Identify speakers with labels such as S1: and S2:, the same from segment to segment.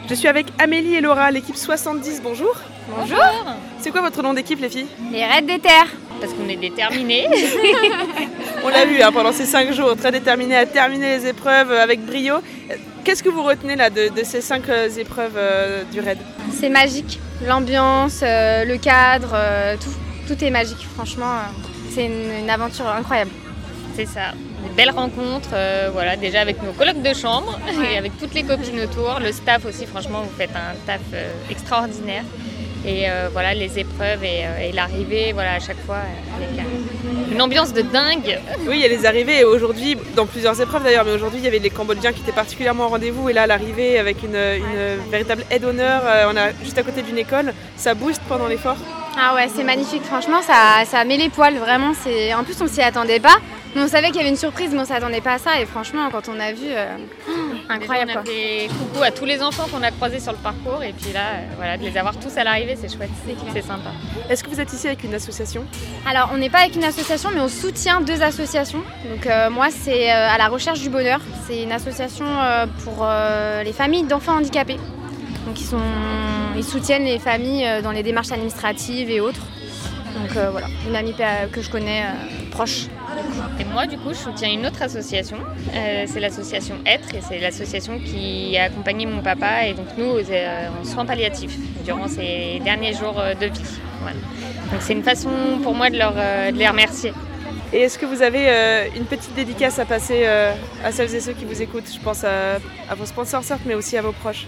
S1: Je suis avec Amélie et Laura, l'équipe 70, bonjour.
S2: Bonjour.
S1: C'est quoi votre nom d'équipe les filles?
S2: Les Raids des Terres. Parce qu'on est déterminés.
S1: On l'a vu pendant ces 5 jours, très déterminés à terminer les épreuves avec brio. Qu'est-ce que vous retenez là de ces 5 épreuves du raid?
S2: C'est magique, l'ambiance, le cadre, tout est magique. Franchement, c'est une aventure incroyable. C'est ça, des belles rencontres, déjà avec nos colocs de chambre et avec toutes les copines autour. Le staff aussi, franchement, vous faites un taf extraordinaire. Et les épreuves et l'arrivée, à chaque fois, avec une ambiance de dingue.
S1: Oui, il y a les arrivées et aujourd'hui, dans plusieurs épreuves d'ailleurs, mais aujourd'hui il y avait les Cambodgiens qui étaient particulièrement au rendez-vous et là l'arrivée avec une véritable aide d'honneur, on a juste à côté d'une école, ça booste pendant l'effort.
S2: Ah ouais, c'est magnifique, franchement ça met les poils, vraiment. En plus on s'y attendait pas, mais on savait qu'il y avait une surprise, mais on s'attendait pas à ça et franchement quand on a vu, incroyable.
S3: On a fait coucou à tous les enfants qu'on a croisés sur le parcours et puis là, de les avoir tous à l'arrivée, c'est chouette, c'est sympa.
S1: Est-ce que vous êtes ici avec une association?
S2: Alors on n'est pas avec une association, mais on soutient 2 associations. Donc moi c'est à la recherche du bonheur, c'est une association pour les familles d'enfants handicapés. Donc ils soutiennent les familles dans les démarches administratives et autres. Donc une amie que je connais proche.
S3: Et moi du coup je soutiens une autre association, c'est l'association Être et c'est l'association qui a accompagné mon papa et donc nous en soins palliatifs durant ces derniers jours de vie. Voilà. Donc c'est une façon pour moi de les remercier.
S1: Et est-ce que vous avez une petite dédicace à passer à celles et ceux qui vous écoutent? Je pense à vos sponsors certes, mais aussi à vos proches.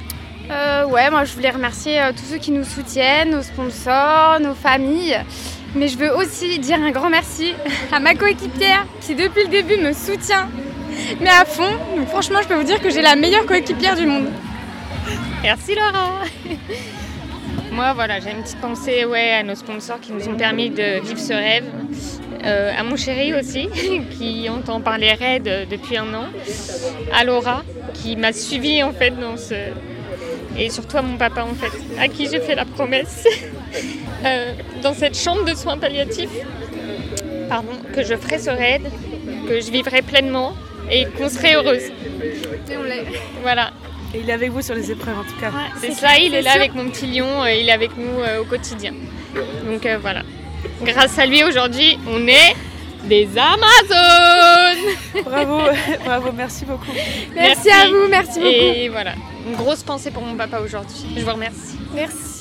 S2: Moi je voulais remercier tous ceux qui nous soutiennent, nos sponsors, nos familles. Mais je veux aussi dire un grand merci à ma coéquipière qui depuis le début me soutient, mais à fond. Donc franchement je peux vous dire que j'ai la meilleure coéquipière du monde.
S3: Merci Laura. Moi j'ai une petite pensée à nos sponsors qui nous ont permis de vivre ce rêve. À mon chéri aussi, qui entend parler raid depuis 1 an. À Laura, qui m'a suivie en fait dans ce... Et surtout à mon papa en fait, à qui j'ai fait la promesse dans cette chambre de soins palliatifs, que je ferai ce raid, que je vivrai pleinement et qu'on serait heureuse.
S2: Et on l'est.
S3: Voilà.
S1: Et il est avec vous sur les épreuves en tout cas.
S3: Ouais, c'est ça, il est là avec mon petit lion, il est avec nous au quotidien. Donc voilà. Grâce à lui aujourd'hui, on est des Amazones.
S1: Bravo, merci beaucoup.
S2: Merci à vous, merci beaucoup.
S3: Et voilà, une grosse pensée pour mon papa aujourd'hui. Je vous remercie.
S2: Merci.